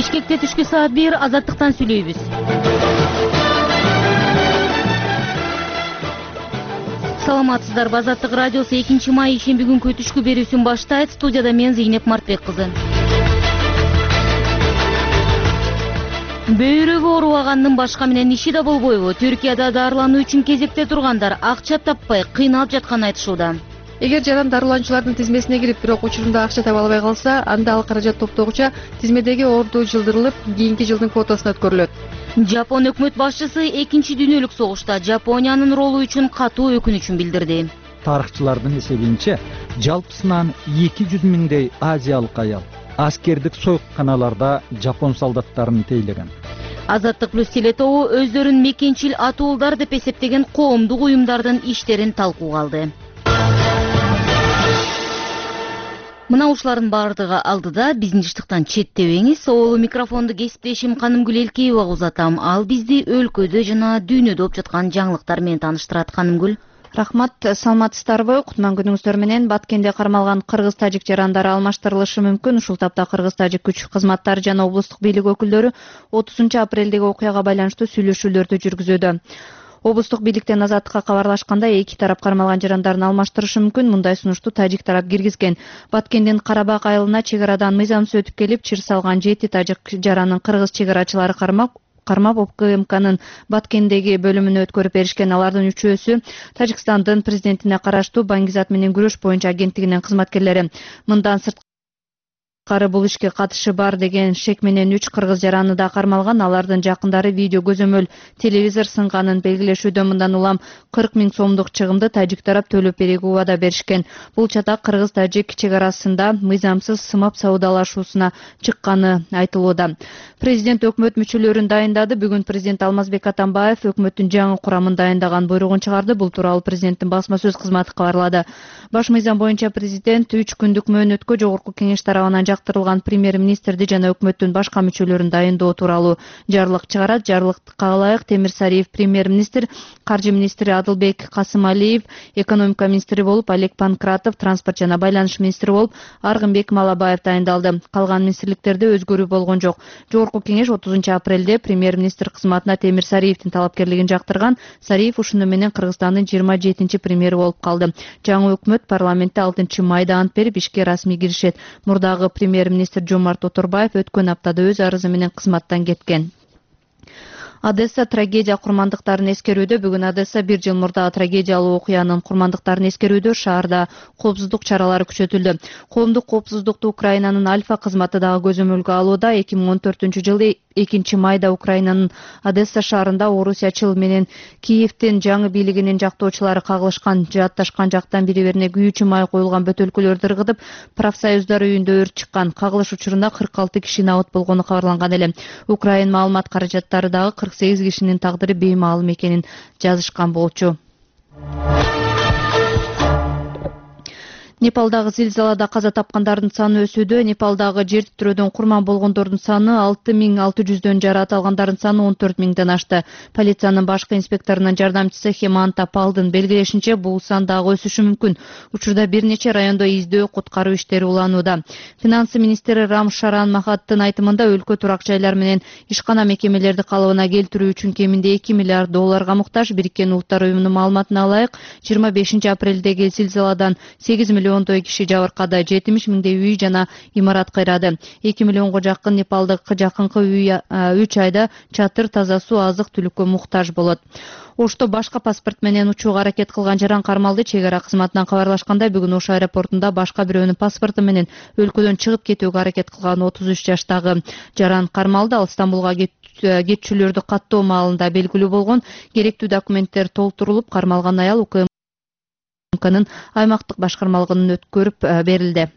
Бишкекте түшкү саат 1 Азаттыктан сүйлөйбүз. Саламатсыздарбы? Азаттык радиосу 2 май ишемби күнкү түшкү берүүсүн баштайт. Студияда мен Зейнеп Мартбек кызы. Бөйрөгү оорубагандын башка менен иши да болбойбу? Түркияда дарылануу үчүн кезекте тургандар акча таппай кыйналып жатканын айтышууда. Эгер жаран дарылануучулардын тизмесине кирип, бирок учурунда акча таба албай калса, анда ал каражат топтогуча тизмедеги орду жылдырылып, кийинки жылдын квотасына өткөрүлөт. Жапон өкмөт башчысы Экинчи дүйнөлүк согушта Жапониянын ролу үчүн катуу өкүнүчүн билдирди. Тарыхчылардын эсебинче, жалпысынан 200 миңдей азиялык аял аскердик сойканаларда жапон солдаттарын тейлеген. Азаттык плюс телетобу өздөрүн мекенчил атуулдар деп эсептеген коомдук уюмдардын иштерин талкууга алды. Мына ушулардын бардыгы алдыда, биздин жыштыктан четтебеңиз. Соолу микрофонду кесиптешим Канымгүл Элкеевага узатам. Ал бизди өлкөдө жана дүйнөдө болуп жаткан жаңылыктар менен тааныштырат. Канымгүл. Рахмат, саламатсыздарбы? Кутман күнүңүздөр менен. Баткенде кармалган кыргыз-тажик жарандары алмаштырылышы мүмкүн. Ушул тапта кыргыз-тажик күч кызматтары жана облустук бийлик өкүлдөрү 30-апрелдеги окуяга байланыштуу сүйлөшүүлөрдү жүргүзүүдө. Облустук бийликтен Азаттыкка кабарлашканда, эки тарап кармалган жарандарын алмаштырышы мүмкүн. Мындай сунушту тажик тарап киргизген. Баткендин Карабак айылына чек арадан мыйзамсыз өтүп келип, чыр салган 7 тажик жаранын кыргыз чек арачылары кармап ОКМКнын Баткендеги бөлүмүнө өткөрүп беришкен. Алардын үчөөсү Тажикстандын президентине караштуу баңгизат менен күрөш боюнча агенттигинин кызматкерлери. Мындан сырткары бул ишке катышы бар деген шек менен 3 кыргыз жараны да кармалган. Алардын жакындары видео көзөмөл телевизор сынганын белгилешүүдө. Мындан улам 40 000 сомдук чыгымды тажик тарап төлөп берүүгө убада беришкен. Бул чатак кыргыз-тажик чек арасында мыйзамсыз сымап саудалашуусуна чыкканы айтылууда. Президент өкмөт мүчөлөрүн дайындады. Бүгүн президент Алмазбек Атамбаев өкмөттүн жаңы курамын дайындаган буйругун чыгарды. Бул тууралуу президенттин басма сөз кызматы кабарлады. Баш мыйзам боюнча президент 3 күндүк мөөнөткө жогорку кеңеш тарабынан жактырылган премьер-министрди жана өкмөттүн башка мүчөлөрүн дайындоо тууралуу жарлык чыгарат. Жарлыкка ылайык Темир Сариев премьер-министр, каржы министри Адылбек Касымалиев, экономика министри болуп Олег Панкратов, транспорт жана байланыш министри болуп Аргынбек Малабаев дайындалды. Калган министрликтерде өзгөрүү болгон жок. Жогорку кеңеш 30-апрелде премьер-министр кызматына Темир Сариевдин талапкерлигин жактырган. Сариев ушуну менен Кыргызстандын 27-чи премьери болуп калды. Жаңы өкмөт парламентте 6 майда ант берип ишке расмий киришет. Мурдагы премьер-министр Жомарт Оторбаев өткөн аптада өз арызы менен кызматтан кеткен. Одесса трагедия курмандыктарын эскерүүдө. Бүгүн Одесса 1 жыл мурда трагедиялуу окуянын курмандыктарын эскерүүдө шаарда коопсуздук чаралары күчөтүлдү. Коомдук коопсуздукту Украинанын Альфа кызматы дагы көзөмөлгө алууда. 2014-жылы 2 майда Украинанын Одесса шаарында орусиячыл менен Киевдин жаңы бийлигинин жактоочулары кагылышкан. Жаатташкан жактан бири-бирине күйүүчү май коюлган бөтөлкөлөрдү ыргытып, профсоюздар үйүндө өрт чыккан. Кагылыш учурунда 46 киши абыт болгону кабарланган эле. Украин маалымат каражаттары дагы 48 кишинин тагдыры беймаалым экенин жазышкан болчу. Непалдагы зилзалада каза тапкандардын саны өсүүдө. Непалдагы жер титирөөдөн курман болгондордун саны 6600дөн, жараат алгандардын саны 14 000ден ашты. Полициянын башкы инспекторунун жардамчысы Хеманта Палдын белгилешинче, бул сан дагы өсүшү мүмкүн. Учурда бир нече райондо издөө куткаруу иштери уланууда. Финансы министри Рам Шаран Махаттын айтымында, өлкө турак жайлар менен ишкана мекемелерди калыбына келтирүү үчүн кеминде $2 миллиард муктаж. Бириккен Улуттар уюмунун маалыматына ылайык, 25-апрелдеги зилзаладан 8 миллиондой киши жабыркады. 70 000дей үй жана имарат кыйрады. 2 миллионго жакын непалдык жакынкы үй 3 айда чатыр, таза суу, азык-түлүккө муктаж болот. Ошто башка паспорт менен учууга аракет кылган жаран кармалды. Чек ара кызматынан кабарлашкандай, бүгүн Ош аэропортунда башка бирөөнүн паспорту менен өлкөдөн чыгып кетүүгө аракет кылган 33 жаштагы жаран кармалды. Ал Стамбулга кетчүлөрдү каттоо маалында белгилүү болгон. Керектүү документтер толтурулуп, кармалган аял УКМКнын аймактык башкармалыгынан өткөрүп берилди.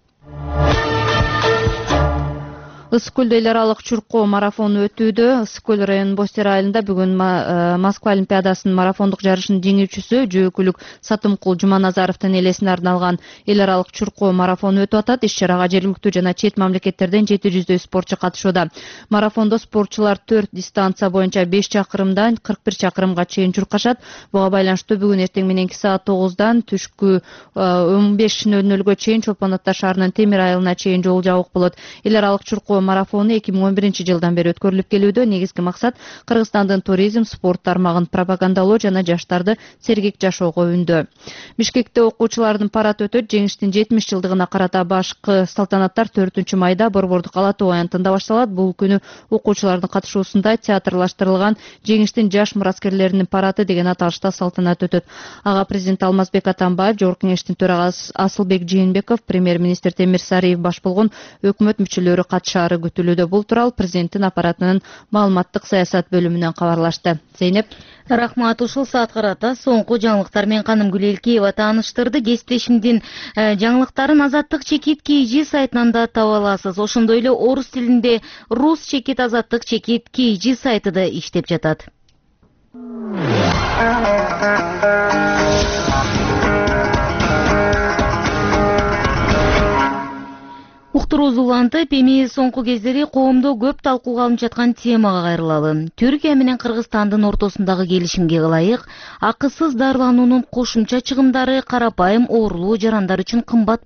Ысык көлдө эл аралык чуркоо марафону өтүүдө. Ысык көл районунун Бостер айылында бүгүн Москва олимпиадасынын марафондук жарышынын жеңүүчүсү жөөкүлүк Сатымкул Жуманазаровдун элесине арналган эл аралык чуркоо марафону өтүп атат. Иш-чарага жергиликтүү жана чет мамлекеттерден 700дөй спортчу катышууда. Марафондо спортчулар 4 дистанция боюнча 5 чакырымдан 41 чакырымга чейин чуркашат. Буга байланыштуу бүгүн эртең мененки саат 9-дан түшкү 15:00-гө чейин Чолпон Ата шаарынын Темир айылына чейин жол жабык болот. Эл аралык чуркоо марафону 2011-жылдан бери өткөрүлүп келүүдө. Негизги максат Кыргызстандын туризм, спорт тармагын пропагандалоо жана жаштарды сергек жашоого үндөө. Бишкекте окуучулардын парад өтөт. Жеңиштин 70 жылдыгына карата башкы салтанаттар 4-майда Борбордук Ала Тоо аянтында башталат. Бул күнү окуучулардын катышуусунда театрлаштырылган Жеңиштин жаш мураскерлеринин парады деген аталышта салтанат өтөт. Ага президент Алмазбек Атамбаев, Жогорку Кеңештин төрагасы Асылбек Жээнбеков, премьер-министр Темир Сариев баш болгон өкмөт мүчөлөрү катышаары күтүлүүдө. Бул тууралуу президенттин аппаратынын маалыматтык саясат бөлүмүнөн кабарлашты. Зейнеп. Рахмат. Ушул саат карата соңку жаңылыктар менен Канымгүл Элкеева тааныштырды. Кесиптешимдин жаңылыктарын Азаттык чекит KG сайтынан да таба аласыз. Ошондой эле орус тилинде Рус чекит Азаттык чекит KG сайты да иштеп жатат. Уктуруубуз улантып, эми соңку кездери коомдо көп талкууга алынып жаткан темага кайрылалы. Түркия менен Кыргызстандын ортосундагы келишимге ылайык, акысыз дарылануунун кошумча чыгымдары карапайым оорулуу жарандар үчүн кымбат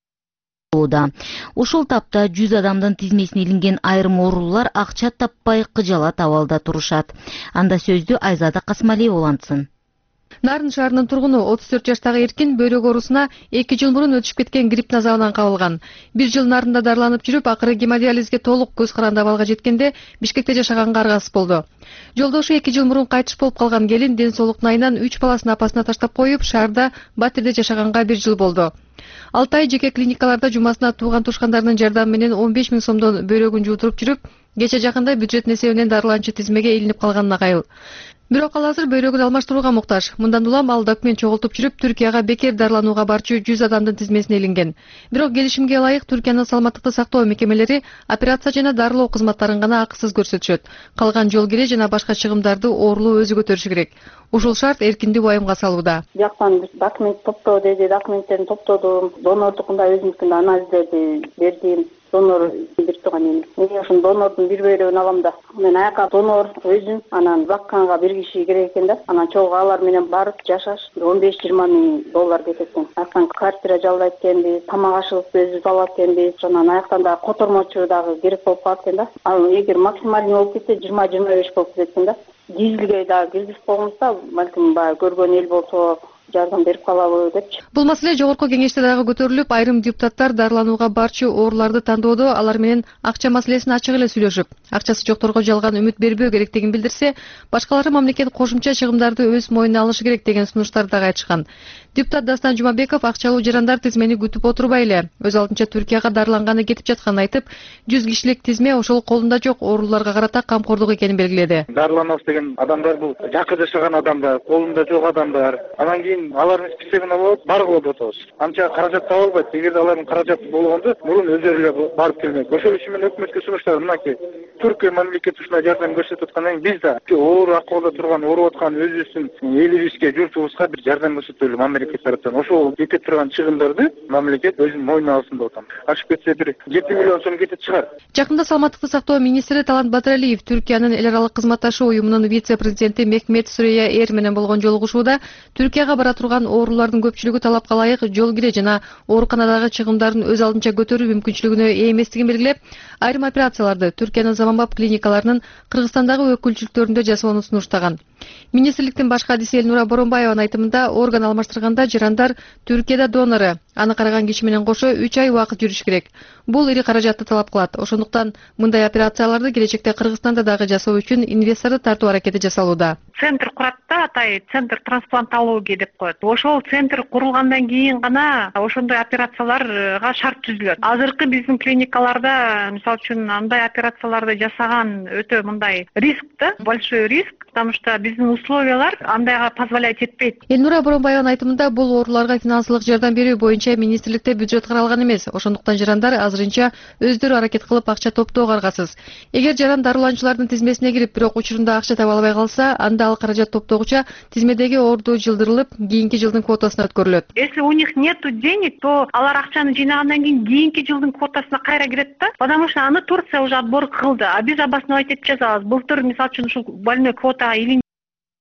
болууда. Ушул тапта 100 адамдын тизмесине илинген айрым оорулуулар акча таппай кыжалат абалда турушат. Анда сөздү Айзада Касмалиева улантсын. Нарын шаарынын тургуну 34 жаштагы эркин бөйрөк оорусуна 2 жыл мурун өтүшүп кеткен грипп назабынан кабылган. 1 жыл Нарында дарыланып жүрүп, акыры гемодиализге толук көз каранды абалга жеткенде Бишкекте жашаганга аргасыз болду. Жолдошу 2 жыл мурун кайтыш болуп калган келин ден соолуктун айынан 3 баласын апасына таштап коюп, шаарда Батирде жашаганга 1 жыл болду. 6 ай жеке клиникаларда жумасына тууган тушкандарынын жардамы менен 15 000 сомдон бөйрөгүн жуутуруп жүрүп, кече жакында бюджеттин эсебинен дарыланчы тизмеге илинип калганына кайыл. Бирок ал азыр бөйрөгүн алмаштырууга муктаж. Мындан улам ал документ чогултуп жүрүп, Түркияга бекер дарыланууга барчу 100 адамдын тизмесине илинген. Бирок келишимге ылайык Түркиянын саламаттыкты сактоо мекемелери операция жана дарылоо кызматтарын гана акысыз көрсөтүшөт. Калган жол кире жана башка чыгымдарды оорулуу өзү көтөрүшү керек. Ушул шарт эркинди уайымга салууда. Бияктан документ топтоо деди, документтерин топтодум, донордукунда өзүмдүкүндө анализдерди бердим. Донор бир турган эми. Мен ошол донордун бир бөйрөгүн алам да. Мен аяка донор өзүм, анан бакканга бир киши керек экен да. Анан чогуу алар менен барып жашаш 15-20 000 доллар кетет экен. Аяктан квартира жалдайт экенбиз, тамак ашыбызды өзүбүз алат экенбиз. Анан аяктан дагы котормочу дагы керек болуп калат экен да. Ал эгер максимальный болуп кетсе 20-25 болуп кетет экен да. Дизелге дагы киргизип койгонбузда, балким баягы көргөн эл болсо жардам берип калабы депчи. Бул маселе Жогорку Кеңеште дагы көтөрүлүп, айрым депутаттар дарыланууга барчу ооруларды тандоодо алар менен акча маселесин ачык эле сүйлөшүп, акчасы жокторго жалган үмүт бербөө керектигин билдирсе, башкалары мамлекет кошумча чыгымдарды өз мойнуна алышы керек деген сунуштарды дагы айтышкан. Депутат Дастан Жумабеков акчалуу жарандар тизмени күтүп отурбай эле өз алдынча Түркияга дарыланганы кетип жатканын айтып, 100 кишилик тизме ошол колунда жок ооруларга карата камкордук экенин белгиледи. Дарыланабыз деген адамдар бул жакы жашаган адамдар, колунда жок адамдар. Анан кийин алардын списогуна болот, баргыла деп атабыз. Анча каражат таба албайт. Эгерде алардын каражаты болгондо, мурун өздөрү эле барып келмек. Ошол үчүн мен өкмөткө сунуштар мынакей. Түркия мамлекети ушундай жардам көрсөтүп аткандан кийин биз да оор акыбалда турган, ооруп аткан өзүбүздүн элибизге, журтубузга бир жардам көрсөтөлү мамлекет тараптан. Ошол кетип турган чыгымдарды мамлекет өзүнүн мойнуна алсын деп атам. Ашып кетсе бир 7 миллион сом кетип чыгар. Жакында саламаттыкты сактоо министри Талант Батыралиев Түркиянын эл аралык кызматташуу уюмунун вице-президенти Мехмет Сүрөйя Эр менен болгон жолугушууда Түркияга бара турган оорулардын көпчүлүгү талапка ылайык жол кире жана ооруканадагы чыгымдарын өз алдынча көтөрүү мүмкүнчүлүгүнө ээ эместигин белгилеп, айрым операцияларды Түркиянын заманбап клиникаларынын Кыргызстандагы өкүлчүлүктөрүндө жасоону сунуштаган. Министрликтин баш кадиси Элнура Боронбаеванын айтымында, орган алмаштырганда жарандар Түркияда донору, аны караган киши менен кошо 3 ай убакыт жүрүш керек. Бул ири каражатты талап кылат. Ошондуктан мындай операцияларды келечекте Кыргызстанда дагы жасоо үчүн инвесторду тартуу аракети жасалууда. Центр курат да, атай центр трансплантология деп коет. Ошол центр курулгандан кийин гана ошондой операцияларга шарт түзүлөт. Азыркы биздин клиникаларда, мисалы үчүн, андай операцияларды жасаган өтө мындай риск да, большой риск, потому что биздин условиялар андайга позволять этпейт. Элнура Боронбаеванын айтымында, бул ооруларга финансылык жардам берүү боюнча министрликте бюджет каралган эмес. Ошондуктан жарандар азырынча өздөрү аракет кылып акча топтоого аргасыз. Эгер жаран дарыланчылардын тизмесине кирип, бирок учурунда акча таба албай калса, анда ал каражат топтогуча тизмедеги орду жылдырылып, кийинки жылдын квотасына өткөрүлөт. Если у них нету денег, то алар акчаны жыйнагандан кийин кийинки жылдын квотасына кайра кирет да, потому что аны Турция уже отбор кылды, а биз обосновать этип жазабыз. Былтыр мисалы үчүн ушул больной квотага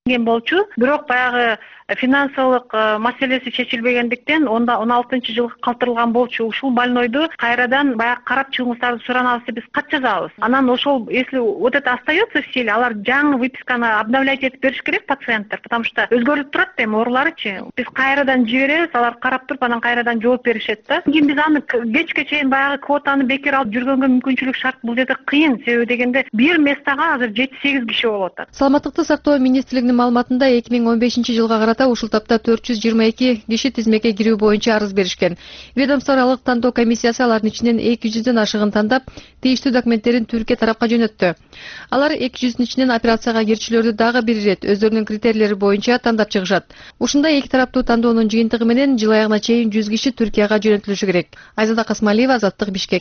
болчу, бирок баягы финансылык маселеси чечилбегендиктен онда 16-жылга калтырылган болчу. Ушул больнойду кайрадан баягы карап чыгыңыздарды суранабыз, биз кат жазабыз. Анан ошол, если вот это остается в силе, алар жаңы выписканы обновлять этип бериш керек пациенттер, потому что өзгөрүп турат да эми ооруларычы. Биз кайрадан жиберебиз, алар карап туруп анан кайрадан жооп беришет да. Кийин биз аны кечке чейин баягы квотаны бекер алып жүргөнгө мүмкүнчүлүк шарт. Бул жерде кыйын, себеби дегенде бир местага азыр 7-8 киши болуп атат. Саламаттыкты сактоо министрлигинин маалыматында 2015-жылга карата ушул тапта 422 киши тизмеге кирүү боюнча арыз беришкен. Ведомстволук тандоо комиссиясы алардын ичинен 200дөн ашыгын тандап, тийиштүү документтерин Түркия тарапка жөнөттү. Алар 200дүн ичинен операцияга кирчүлөрдү дагы бир ирет өздөрүнүн критерийлери боюнча тандап чыгышат. Ушундай эки тараптуу тандоонун жыйынтыгы менен жыл аягына чейин 100 киши Түркияга жөнөтүлүшү керек. Айзада Касмалиева, Азаттык, Бишкек.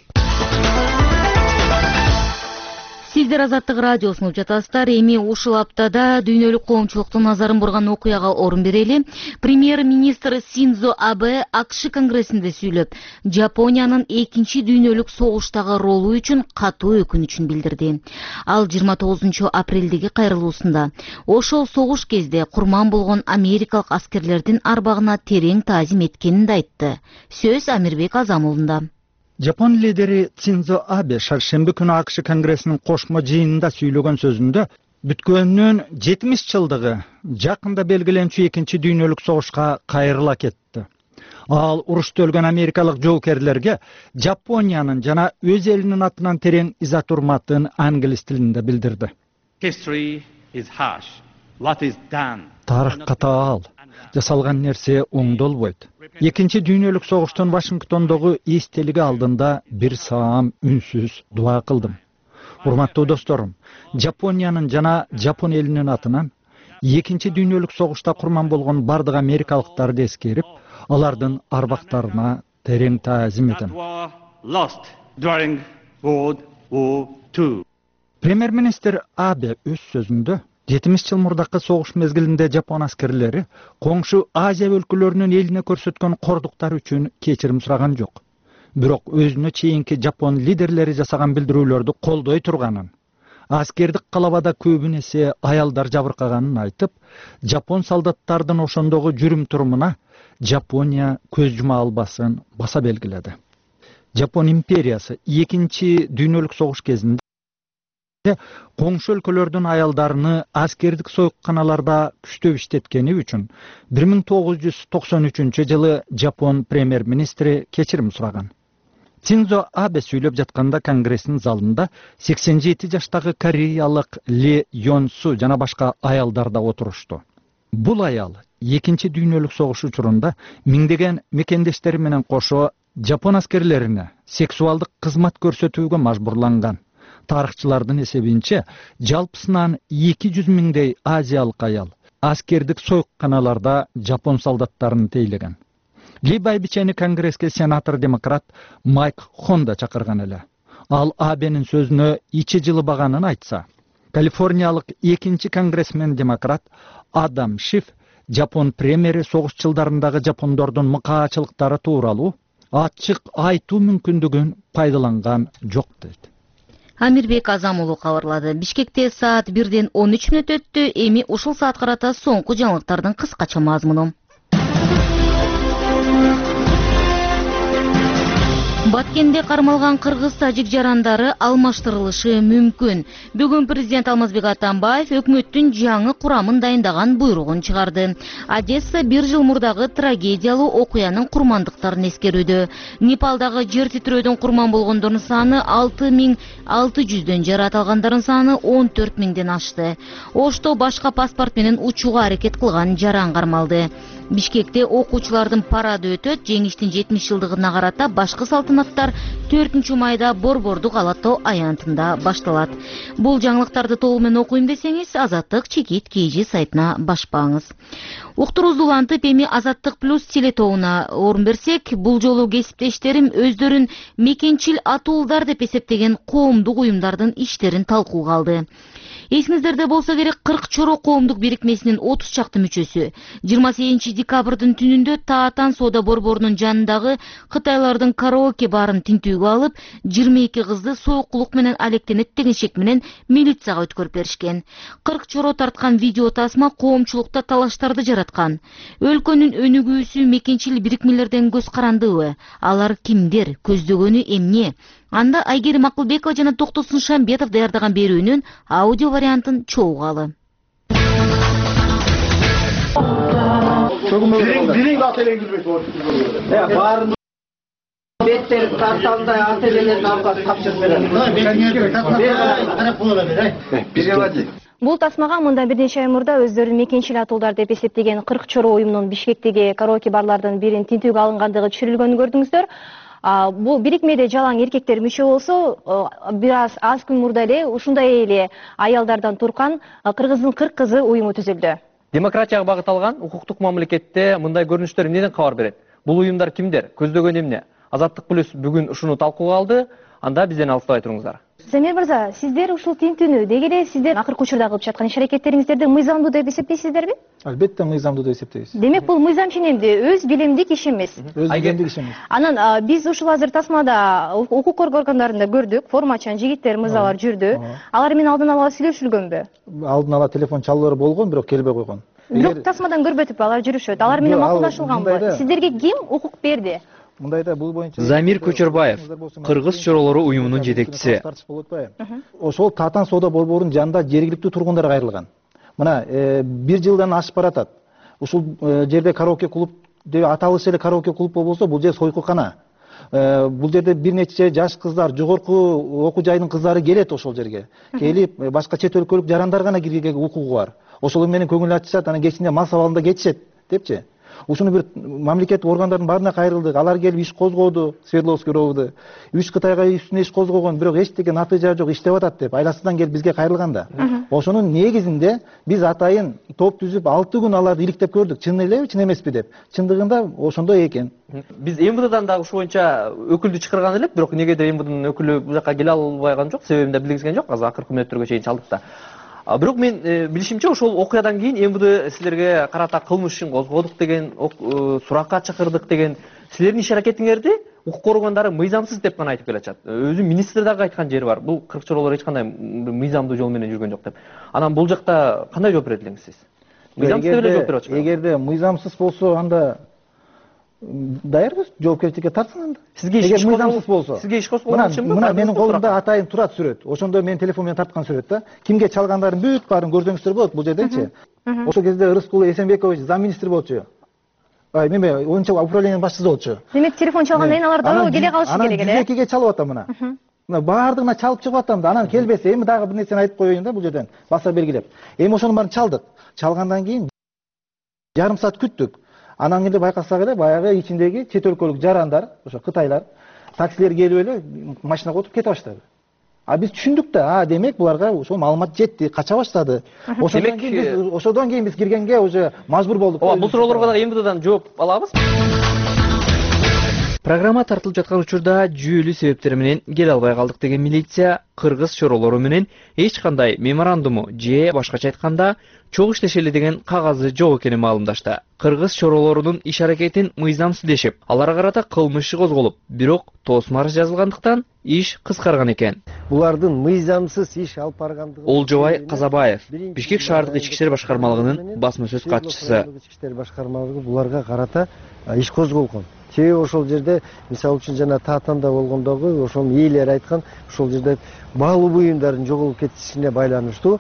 Сиздер Азаттык радиосун угуп жатасыздар. Эми ушул аптада дүйнөлүк коомчулуктун назарын бурган окуяга орун берели. Премьер-министр Синдзо Абе АКШ конгрессинде сүйлөп, Жапониянын 2-дүйнөлүк согуштагы ролу үчүн катуу өкүнүчүн билдирди. Ал 29-апрелдеги кайрылуусунда ошол согуш кезде курман болгон америкалык аскерлердин арбагына терең таазим эткенин да айтты. Сөз Амирбек Азамулунда. Жапон лидери Синдзо Абе шаршемби күнү АКШ конгрессинин кошмо жыйынында сүйлөгөн сөзүндө бүткөнүнүн 70 жылдыгы жакында белгиленчү 2-дүйнөлүк согушка кайрыла кетти. Ал урушта өлгөн америкалык жоокерлерге Жапониянын жана өз элинин атынан терең иза турматын англис тилинде билдирди. Тарых катаал, жасалган нерсе оңдолбойт. 2-дүйнөлүк согуштун Вашингтондогу эстелиги алдында бир саам үнсүз дуа кылдым. Урматтуу досторум, Жапониянын жана Жапон элинин атынан 2-дүйнөлүк согушта курман болгон бардык америкалыктарды эскерип, алардын арбактарына терең таазим этем. Премьер-министр Абе өз сөзүндө 70 жыл мурдакы согуш мезгилинде Жапон аскерлери коңшу Азия өлкөлөрүнүн элине көрсөткөн кордуктар үчүн кечирим сураган жок. Бирок өзүнө чейинки Жапон лидерлери жасаган билдирүүлөрдү колдой турганын, аскердик калабада көбүн эсе аялдар жабыркаганын айтып, Жапон солдаттардын ошондогу жүрүм турумуна Жапония көз жума албасын баса белгиледи. Жапон империясы 2-дүйнөлүк согуш кезинде коңшу өлкөлөрдүн аялдарыны аскердик сойканаларда күчтөп иштеткени үчүн 1993-жылы Жапон премьер-министри кечирим сураган. Синдзо Абе сүйлөп жатканда конгресстин залында 87 жаштагы кореялык Ли Йонсу жана башка аялдар да отурушту. Бул аял 2-дүйнөлүк согуш учурунда миңдеген мекендештери менен кошо Жапон аскерлерине сексуалдык кызмат көрсөтүүгө мажбурланган. Тарыхчылардын эсебинче, жалпысынан 200 миңдей азиялык аял аскердик сойканаларда Жапон солдаттарын тейлеген. Ли байбичени конгресске сенатор-демократ Майк Хонда чакырган эле. Ал Абенин сөзүнө ичи жылыбаганын айтса, Калифорниялык 2-конгрессмен-демократ Адам Шиф Жапон премьери согуш жылдарындагы жапондордун мыкаачылыктары тууралуу ачык айтуу мүмкүндүгүн пайдаланган жок дейт. Амирбек Азамулу кабарлады. Бишкекте саат 1-ден 13 мүнөт өттү. Эми ушул саат карата соңку жаңылыктардын кыскача мазмуну. Баткенде кармалган кыргыз-тажик жарандары алмаштырылышы мүмкүн. Бүгүн президент Алмазбек Атамбаев өкмөттүн жаңы курамын дайындаган буйругун чыгарды. Одесса бир жыл мурдагы трагедиялуу окуянын курмандыктарын эскерүүдө. Непалдагы жер титирөөдөн курман болгондордун саны 6600дөн, жарат алгандардын саны 14000ден ашты. Ошто башка паспорт менен учууга аракет кылган жаран кармалды. Бишкекте окуучулардын парады өтөт. Жеңиштин 70 жылдыгына карата башкы салтанаттар 4-майда Борбордук Ала тоо аянтында башталат. Бул жаңылыктарды толугу менен окуйм десеңиз, Азаттык чекит KG сайтына башпаңыз. Уктуруубузду улантып, эми Азаттык плюс телетоуна орун берсек, бул жолу кесиптештерим өздөрүн мекенчил атуулдар деп эсептеген коомдук уюмдардын иштерин талкууга алды. Эсиңиздерде болсо керек, 40 Чоро коомдук бирикмесинин 30 чакты мүчөсү 28 декабрдын түнүндө Таатан соода борборунун жанындагы Кытайлардын караоке барын тинтүүгө алып, 22 кызды соокулук менен алектенет деген шек менен милицияга өткөрүп беришкен. 40 Чоро тарткан видео тасма коомчулукта талаштарды жараткан. Өлкөнүн өнүгүүсү мекенчил бирикмелерден көз карандыбы? Алар кимдер? Көздөгөнү эмне? Анда Айгерим Акылбекова жана Токтосун Шамбетов даярдаган берүүнүн аудио вариантын чогугалы. Беттер тарталдай ата-энелердин аркасы тапшырып берет. Бул тасмага мындан бир нече ай мурда өздөрүн мекенчил атуулдар деп эсептеген 40 Чоро уюмунун Бишкектеги караоке барлардын бирин тинтүүгө алынгандыгы түшүрүлгөнүн көрдүңүздөр. Бул бирикмеде жалаң эркектер мүчө болсо, бир аз күн мурда эле ушундай эле аялдардан турган Кыргыздын 40 кызы уюму түзүлдү. Демократияга багытталган укуктук мамлекетте мындай көрүнүштөр эмнеден кабар берет? Бул уюмдар кимдер? Көздөгөн эмне? Азаттык плюс бүгүн ушуну талкууга алды. Анда бизден алыстабай туруңуздар. Замир мырза, сиздер ушул тинтүүнү деги эле сиздер акыркы учурда кылып жаткан иш-аракеттериңиздерди мыйзамдуу деп эсептейсиздерби? Албетте мыйзамдуу деп эсептейбиз. Демек бул мыйзам ченемди, өз билимдик иш эмес. Өз билимдик иш эмес. Анан биз ушул азыр тасмада укук коргоо органдарында көрдүк, формачан жигиттер, мырзалар жүрдү. Алар менен алдын ала сүйлөшүлгөнбү? Алдын ала телефон чалуулары болгон, бирок келбей койгон. Бирок тасмадан көрбөтүп алар жүрүшөт. Алар менен макулдашылганбы? Сиздерге ким укук берди? Мындайда бул боюнча Замир Көчөрбаев, Кыргыз Чоролору уюмунун жетекчиси. Ошол Таатан соода борборунун жанында жергиликтүү тургундарга кайрылган. Мына 1 жылдан ашып баратат. Ушул жерде караоке клуб деп аталышы эле караоке клуб болбосо, бул жер сойкукана. Бул жерде бир нече жаш кыздар, жогорку окуу жайдын кыздары келет ошол жерге. Келип, башка чет өлкөлүк жарандар гана кирүүгө укугу бар. Ошол менен көңүл ачышат, анан кечинде мас абалында кетишет, депчи. Ушуну бир мамлекеттик органдардын баарына кайрылдык. Алар келип иш козгоду, Свердловский ровду. 3 Кытайга үстүнө иш козгогон, бирок эчтеке натыйжа жок, иштеп атат деп айласынан келип бизге кайрылганда. Ошонун негизинде биз атайын топ түзүп 6 күн аларды иликтеп көрдүк. Чын элеби, чын эмеспи деп. Чындыгында ошондой экен. Биз МВДдан дагы ушу боюнча өкүлдү чакырган элек, бирок негеде МВДнын өкүлү бул жака келе албаган жок, себебин да билгизген жок. Азыр акыркы мүнөттөргө чейин чалдык да. Бирок мен билишимче ошол окуядан кийин МВД силерге карата кылмыш ишин козгодук деген, суракка чакырдык деген, силердин иш-аракетиңерди укук коргондору мыйзамсыз деп гана айтып келатышат. Өзү министр дагы айткан жери бар. Бул 40 Чоролор эч кандай мыйзамдуу жол менен жүргөн жок деп. Анан бул жакта кандай жооп берет элеңиз сиз? Мыйзамсыз деп эле жооп берип атышпайбы? Эгерде мыйзамсыз болсо, анда даярбыз, жоопкерчиликке тартсын анда. Сизге иш мыйзамсыз болсо. Сизге иш козголгончумбу? Мына менин колумда атайын турат сүрөт. Ошондо мен телефон менен тарткан сүрөт да. Кимге чалгандарын бүт баарын көрсөңүздөр болот бул жердечи. Ошол кезде Рыскул Эсенбекович замминистр болчу. Неме, оюнча управлениянын башчысы болчу. Демек телефон чалгандан кийин алар дароо келе калышы керек эле. Анан 102ге чалып атам мына. Мына баардыгына чалып чыгып атам да. Анан келбесе, эми дагы бир нерсени айтып коеюн да бул жерден. Баса белгилеп. Эми ошонун баарын чалдык. Чалгандан кийин жарым саат күттүк. Анан кийин байкасак эле баягы ичиндеги чет өлкөлүк жарандар, ошо кытайлар, таксилер келип эле машинага отуруп кете баштады. Биз түшүндүк да, демек буларга ошол маалымат жетти, кача баштады. Ошодон кийин биз киргенге уже мажбур болдук. Бул суроолорго дагы МВДдан жооп алабыз. Программа тартылып жаткан учурда жүйөлүү себептер менен келе албай калдык деген милиция Кыргыз Чоролору менен эч кандай меморандуму же башкача айтканда чогуу иштешели деген кагазы жок экенин маалымдашты. Кыргыз Чоролорунун иш-аракетин мыйзамсыз дешип, аларга карата кылмыш иши козголуп, бирок тоосма арыз жазылгандыктан иш кыскарган экен. Булардын мыйзамсыз иш алып баргандыгы Олжобай Казабаев, Бишкек шаардык ички иштер башкармалыгынын басма сөз катчысы. Ички иштер башкармалыгы буларга карата иш козголгон. Себеби ошол жерде, мисалы үчүн жана Таатанда болгондогу ошонун ээлери айткан, ошол жерде баалуу буюмдардын жоголуп кетишине байланыштуу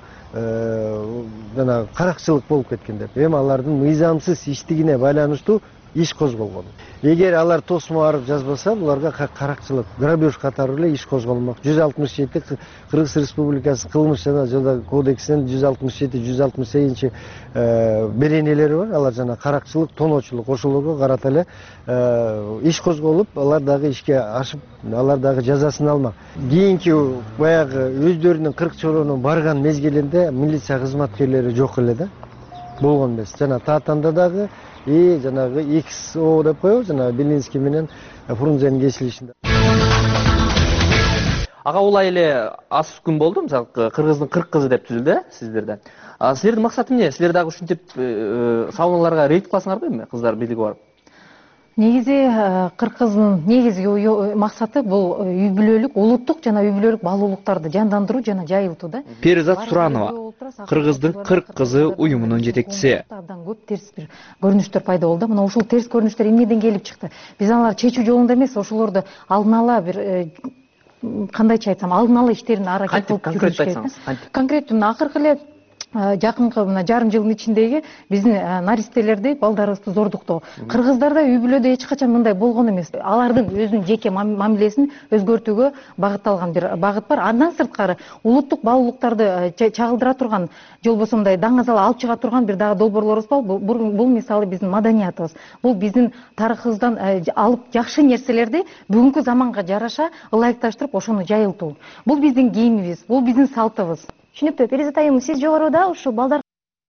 жана каракчылык болуп кеткен деп. Эми алардын мыйзамсыз иштигине байланыштуу иш козголгон. Эгер алар тосмо арыз жазбаса, буларга каракчылык, грабеж катары эле иш козголмок. 167 Кыргыз Республикасы кылмыш жана жаза кодексинин 167-168 беренелери бар. Алар жана каракчылык, тоноочулук ошолорго карата эле иш козголуп, алар дагы ишке ашып, алар дагы жазасын алмак. Кийинки баягы өздөрүнүн 40 Чоронун барган мезгилинде милиция кызматкерлери жок эле да. Болгон эмес. Жана Таатанда дагы жанагы XO деп коебуз, жана Белинский менен Фрунзенин кесилишинде. ага улай эле аз күн болду, мисалы кыргыздын 40 кызы деп түзүлдү сиздерде. Силердин максаты эмне? Силер дагы ушинтип сауналарга рейд кыласыңарбы эми, кыздар бийлиги барып? Негизи кыргыздын негизги максаты бул үй бүлөлүк, улуттук жана үй бүлөлүк баалуулуктарды жандандыруу жана жайылтуу да. Перизат Суранова, кыргыздын 40 кызы уюмунун жетекчиси. Абдан көп терс бир көрүнүштөр пайда болду. Мына ушул терс көрүнүштөр эмнеден келип чыкты? Биз аларды чечүү жолунда эмес, ошолорду алдын ала бир кандайча айтсам, алдын ала иштерин аракет кылып жүрүш керек. Конкреттүү акыркы эле жакынкы мына жарым жылдын ичиндеги биздин наристелерди, балдарыбызды зордуктоо. Кыргыздарда үй бүлөдө эч качан мындай болгон эмес. Алардын өзүнүн жеке мамилесин өзгөртүүгө багытталган бир багыт бар. Андан сырткары улуттук баалуулуктарды чагылдыра турган, же болбосо мындай даңазал алып чыга турган бир дагы долбоорлорубуз бар. Бул мисалы биздин маданиятыбыз. Бул биздин тарыхыбыздан алып жакшы нерселерди бүгүнкү заманга жараша ылайыкташтырып ошону жайылтуу. Бул биздин кийимибиз, бул биздин салтыбыз. Түшүнүктүү. Перизат айым, сиз жогоруда ушу балдарга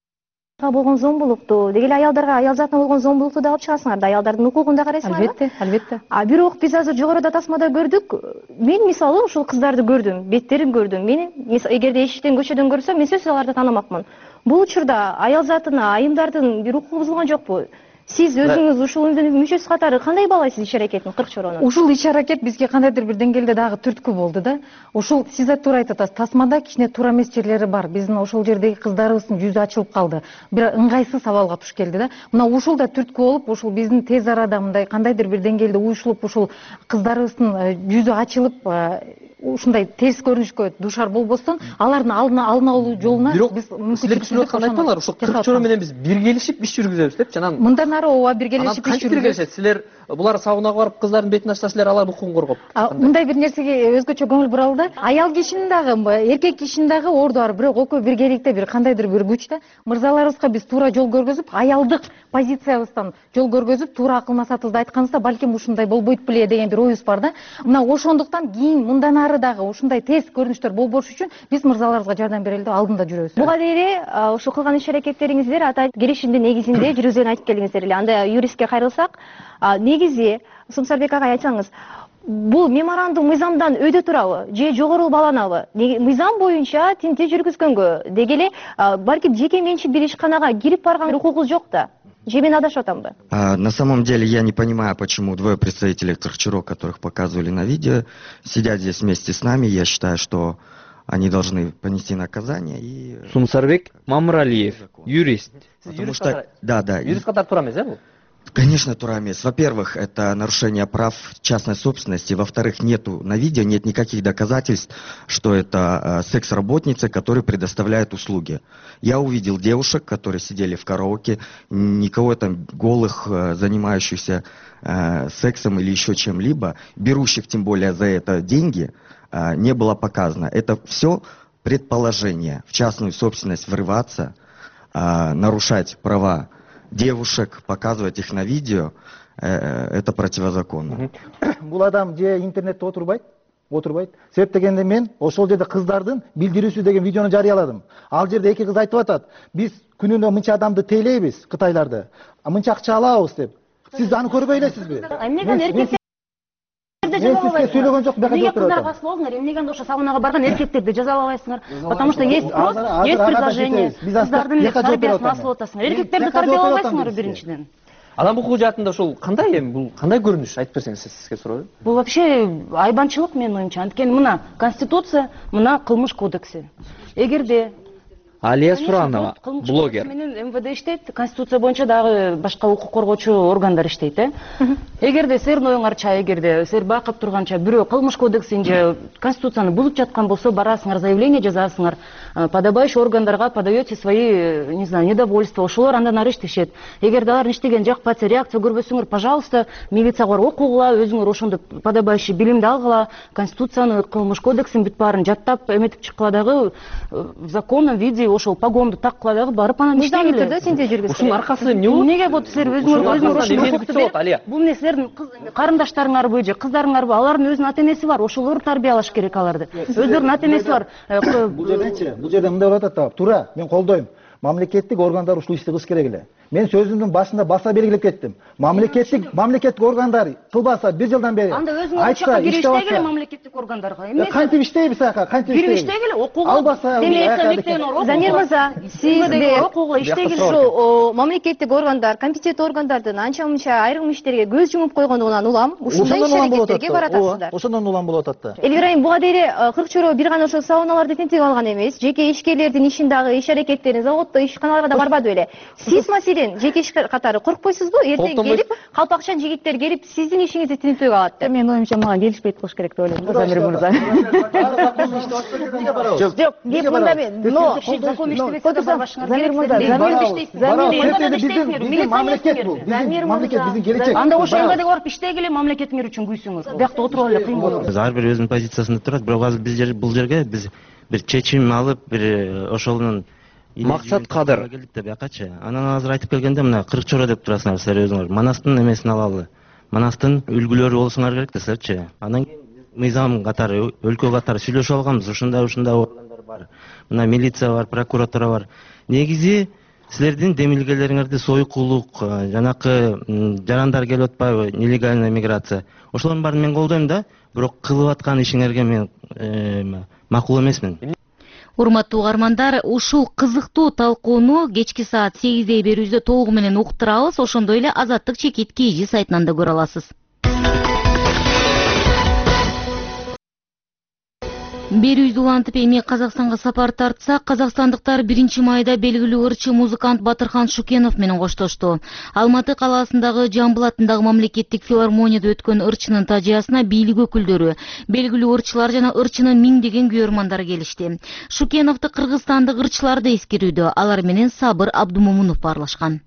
болгон зомбулукту, деги эле аялдарга, аял затына болгон зомбулукту да алып чыгасыңар да, аялдардын укугун да карайсыңарбы? Албетте. Бирок биз азыр жогоруда тасмада көрдүк. Мен мисалы ушул кыздарды көрдүм, беттерин көрдүм. Мен эгерде эшиктен, көчөдөн көрсөм, мен сөзсүз аларды таанымакмын. Бул учурда аял затына, айымдардын бир укугу бузулган жокпу? Сиз өзүңүз ушул уюмдун мүчөсү катары кандай баалайсыз иш-аракетин, кырк чоронун? Ушул иш-аракет бизге кандайдыр бир деңгээлде дагы түрткү болду да. Ушул сиз туура айтып атасыз. Тасмада кичине туура эмес жерлери бар. Биздин ошол жердеги кыздарыбыздын жүзү ачылып калды. Бир ыңгайсыз абалга туш келди да. Мына ушул да түрткү болуп, ушул биздин тез арада мындай кандайдыр бир деңгээлде уюшулуп, ушул кыздарыбыздын жүзү ачылып, ушундай терс көрүнүшкө душар болбостон, алардын алдын алуу жолуна биз мүмкүнчүлүк түшүнүп аткандай айтпаңар. Ушул 40 чорон менен биз биргелешип иш жүргүзөбүз деп, жана мындан ары ооба биргелешип иш жүргүзөбүз. Силер булар сабынага барып кыздардын бетин ачса, силер алардын укугун коргоп. Мындай бир нерсеге өзгөчө көңүл буралы да. Аял кишинин дагы, эркек кишинин дагы орду бар, бирок экөө биргеликте бир кандайдыр бир күч да. Мырзаларыбызга биз туура жол көргөзүп, аялдык позициябыздан жол көргөзүп, туура акыл масатыбызды айтканыбызда балким ушундай болбойт беле деген бир оюбуз бар да. Мына ошондуктан кийин мындан ары дагы ушундай тез көрүнүштөр болбош үчүн биз мырзаларыбызга жардам берели деп алдында жүрөбүз. Буга дейин ушул кылган иш-аракеттериңиздер ата келишимдин негизинде жүргүзүлгөнүн айтып келиңиздер эле. Анда юристке кайрылсак, негизи Сумсарбек ага айтсаңыз, бул меморандум мыйзамдан өйдө турабы же жогору бааланабы? Мыйзам боюнча тинтүү жүргүзгөнгө деги эле балким жеке менчик бир ишканага кирип барган укугубуз жок да. Же мен адашып атамбы? На самом деле я не понимаю, почему двое представителей Кыргызчарок, которых показывали на видео, сидят здесь вместе с нами. Я считаю, что они должны понести наказание. И... Сумсарбек Мамыралиев, юрист. Потому что... Да. Юрист катар туура эмес, бул? Конечно, туура эмес. Во-первых, это нарушение прав частной собственности. Во-вторых, нету на видео, нет никаких доказательств, что это секс-работницы, которые предоставляют услуги. Я увидел девушек, которые сидели в караоке, никого там голых, занимающихся сексом или еще чем-либо, берущих тем более за это деньги, не было показано. Это все предположение. В частную собственность врываться, нарушать права девушек, показывать их на видео, это противозаконно. Бул адам же интернетте отурбайт. Себеп дегенде мен ошол жерде кыздардын билдирүүсү деген видеону жарыяладым. Ал жерде эки кыз айтып атат: биз күнүнө мынча адамды тейлейбиз, кытайларды. Мынча акча алабыз деп. Сиз аны көрбөй элесизби? Эмнеге сүйлөгөн жок, эмнеге кыздар касып алдыңар? Эмнеге ошо сабынага барган эркектерди жазалабайсыңар? Потому что есть спрос, есть предложение. Кыздардын тарбиясын асып атасыңар. Эркектерди тарбиялабайсыңар биринчиден. Адам укугу жаатында ушул кандай эми, бул кандай көрүнүш айтып берсеңиз сизге суроо. Бул вообще айбанчылык менин оюмча. Анткени мына Конституция, мына Кылмыш кодекси. Эгерде Алия Суранова, блогер. Менен МВД иштейт, Конституция боюнча дагы башка укук коргоочу органдар иштейт, Эгерде силердин оюңарча, эгерде силер байкап турганча бирөө Кылмыш кодексин же Конституцияны бузуп жаткан болсо, барасыңар, заявление жазасыңар, подобающий органдарга подаете свои, не знаю, недовольства, ошолор андан ары иштешет. Эгерде алар иштеген жакпаса, реакция көрбөсөңөр, пожалуйста, милицияга барып окугула, өзүңөр ошондо подобающий билимди алгыла, Конституцияны, Кылмыш кодексин бүт баарын жаттап эметип чыккыла дагы в законном виде ошол погонду таккыла дагы барып анан иштегиле. Ушунун аркасы эмне болот? Эмнеге болот? Силер өзүңөр бул эмне силердин карындаштарыңарбы же кыздарыңарбы? Алардын өзүнүн ата энеси бар, ошолор тарбиялаш керек аларды. Өздөрүнүн ата энеси бар. Бул жерде мындай болуп атат да, туура, мен колдойм. Мамлекеттик органдар ушул ишти кылыш керек эле. мен сөзүмдүн башында баса белгилеп кеттим. Мамлекеттик органдар кылбаса 1 жылдан бери анда өзүң ошоко кирип иштегиле мамлекеттик органдарга. Эмне кантип иштейбиз ага, кантип кирип иштегиле, окууга. Албаса Замир мырза, сиз окууга иштегиле ушу мамлекеттик органдар, компетенттүү органдардын анча-мынча айрым иштерге көз жумуп койгондугунан улам ушундай иш-аракеттерге баратасыздар. Ошондон улам болуп атат да. Элвира айым, буга дейре кырк чоро бир гана ошо сауналарды тинтип алган эмес, жеке ишкерлердин ишин дагы иш-аракеттерин заводдо, ишканаларга да барбады беле. Сиз маселен жеке иш катары коркпойсузбу? Эртең келип, калпакчан жигиттер келип, сиздин ишиңизди тинтүүгө алат деп. Менин оюмча мага келишпейт болуш керек деп ойлойм, Замир мырза. Жок, кеп мында мен, но закон иштебесе барбашыңар керек. Замир мырза, биздин келечек. анда ошол жерге барып иштегиле, мамлекетиңер үчүн күйсүңүз. Биякта отуруп эле кыйын болот. Ар бир өзүнүн позициясында турат, бирок азыр бул жерге биз бир чечим алып, бир ошолунун максат кадыр. Келдик да биякачы. Анан азыр айтып келгенде мына 40 чоро деп турасыңар силер өзүңөр. Манастын эмесин алалы. Манастын үлгүлөрү болсуңар керек да силерчи. Анан кийин мыйзам катары, өлкө катары сүйлөшүп алганбыз. Ушундай органдар бар. Мына милиция бар, прокуратура бар. Негизи силердин демилгелериңерди союкулук, жанакы жарандар келип атпайбы, нелегальная миграция. Ошолордун баарын мен колдойм да, бирок кылып аткан ишиңерге мен макул эмесмин. Урматтуу угармандар, ушул кызыктуу талкууну кечки саат 8 берүүбүздө толугу менен уктурабыз. Ошондой эле Азаттык чекит KG сайтынан да көрө аласыз. Берүүбүздү улантып эми Казакстанга сапар тартсак, казакстандыктар 1-майда белгилүү ырчы музыкант Батырхан Шукенов менен коштошту. Алматы калаасындагы Жамбыл атындагы мамлекеттик филармонияда өткөн ырчынын тажыясына бийлик өкүлдөрү, белгилүү ырчылар жана ырчынын миңдеген күйөрмандары келишти. Шукеновду кыргызстандык ырчылар да эскерүүдө, алар менен Сабыр Абдумомунов баарлашкан.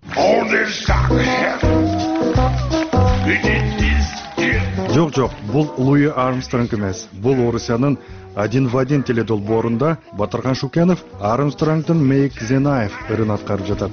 Жок, бул Луи Армстронг эмес. Бул Орусиянын один в один теледолбоорунда Батырхан Шукенов Армстронгдун Make the Knife ырын аткарып жатат.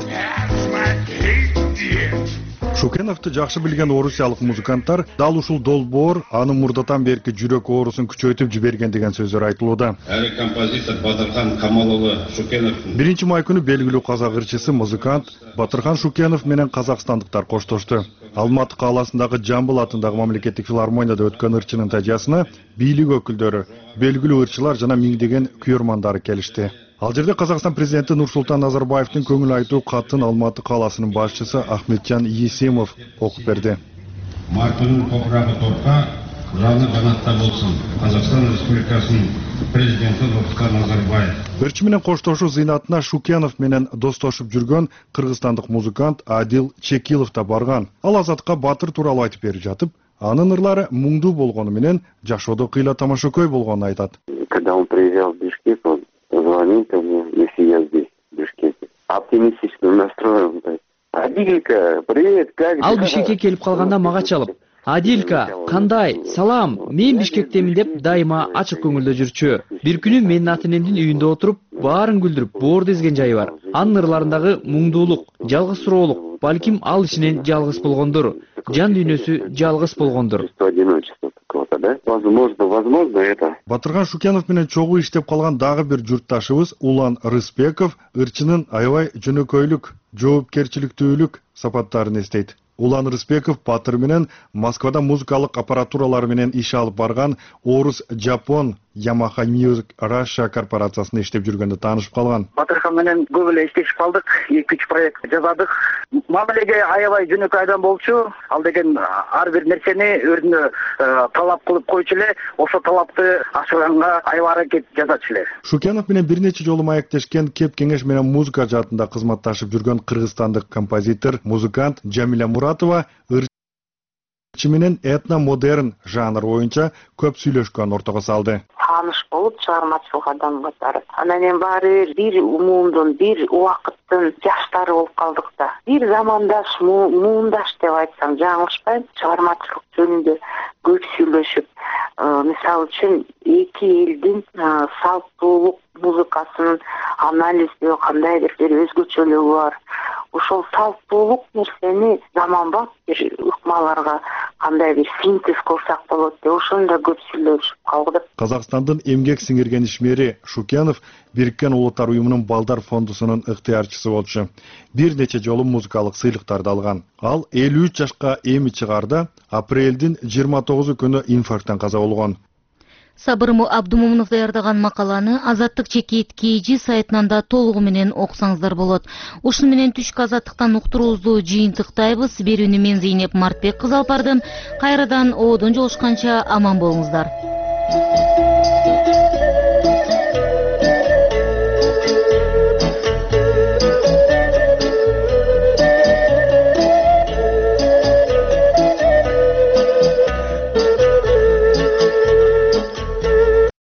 Шукеновду жакшы билген орусиялык музыканттар дал ушул долбоор анын мурдатан берки жүрөк оорусун күчөйтүп жиберген деген сөздөр айтылууда. Композитор Батырхан Камалұлы Шукенов 1-май күнү белгилүү казак ырчысы музыкант Батырхан Шукенов менен казакстандыктар коштошту. Алматы калаасындагы Жамбыл атындагы мамлекеттик филармонияда өткөн ырчынын тажыясына бийлик өкүлдөрү, белгилүү ырчылар жана миңдеген күйөрмандары келишти. Ал жерде Казакстан президенти Нурсултан Назарбаевдин көңүл айтуу катын Алматы калаасынын башчысы Ахметжан Есимов окуп берди. Маркунун топурагы торка, жаны жанатта болсун. Казакстан Республикасынын президенти Нурсултан Назарбаев. Ырчы менен коштошуу зыйнатына Шукенов менен достошуп жүргөн кыргызстандык музыкант Адил Чекилов да барган. Ал Азатка Батыр тууралуу айтып берип жатып, анын ырлары муңдуу болгону менен жашоодо кыйла тамашакөй болгонун айтат. Когда он приезжал в Бишкек, он звонил ко мне, если я здесь, в Бишкеке. Оптимистично настроен. Адилька, привет, как Ал Бишкекке келип калганда мага чалып, Адилька, кандай, салам, мен Бишкектемин деп дайыма ачык көңүлдө жүрчү. Бир күнү менин ата энемдин үйүндө отуруп, баарын күлдүрүп, боор дезген жайы бар. Анын ырларындагы муңдуулук, жалгызсыроолук, балким ал ичинен жалгыз болгондур. Жан дүйнөсү жалгыз болгондур. Возможно, это. Батырхан Шукенов менен чогуу иштеп калган дагы бир журтташыбыз Улан Рыспеков ырчынын аябай жөнөкөйлүк, жоопкерчиликтүүлүк сапаттарын эстейт. Улан Рыспеков Батыр менен Москвада музыкалык аппаратуралар менен иш алып барган Орус Жапон Yamaha Music Russia корпорациясында иштеп жүргөндө таанышып калган. Батырхан менен көп эле иштешип калдык, 2-3 проект жазадык. Мамилеге аябай жөнөкөй адам болчу. Ал деген ар бир нерсени өзүнө талап кылып койчу эле, ошо талапты ашырганга аябай аракет жазачу эле. Шукенов менен бир нече жолу маектешкен, кеп кеңеш менен музыка жаатында кызматташып жүргөн кыргызстандык композитор, музыкант Жамиля Муратова ырчы менен этно-модерн жанр боюнча көп сүйлөшкөн ортого салды. Тааныш болуп чыгармачылык адам катары. Анан эми баары бир умумдун, бир убакыттын жаштары болуп калдык да. Бир замандаш, муумдаш деп айтсам жаңылышпайм. Чыгармачылык жөнүндө көп сүйлөшүп, мисалы үчүн эки элдин салттуулук музыкасынын анализдөө кандайдыр бир өзгөчөлүгү бар. ошол салттуулук нерсени заманбап бир ыкмаларга кандай бир синтез кылсак болот деп ошону да көп сүйлөшүп калдык. Казакстандын эмгек сиңирген ишмери Шукенов Бириккен Улуттар уюмунун балдар фондусунун ыктыярчысы болчу. Бир нече жолу музыкалык сыйлыктарды алган. Ал 53 жашка эми чыгарда апрелдин 29 күнү инфаркттан каза болгон. Сабырмы Абдумомунов даярдаган макаланы Азаттык Чекит KG сайтынан да толугу менен окусаңыздар болот. Ушуну менен түшкү азаттыктан уктуруубузду жыйынтыктайбыз. Берүүнү мен Зейнеп Мартбек кызы алып бардым. Кайрадан оодон жолушканча аман болуңуздар.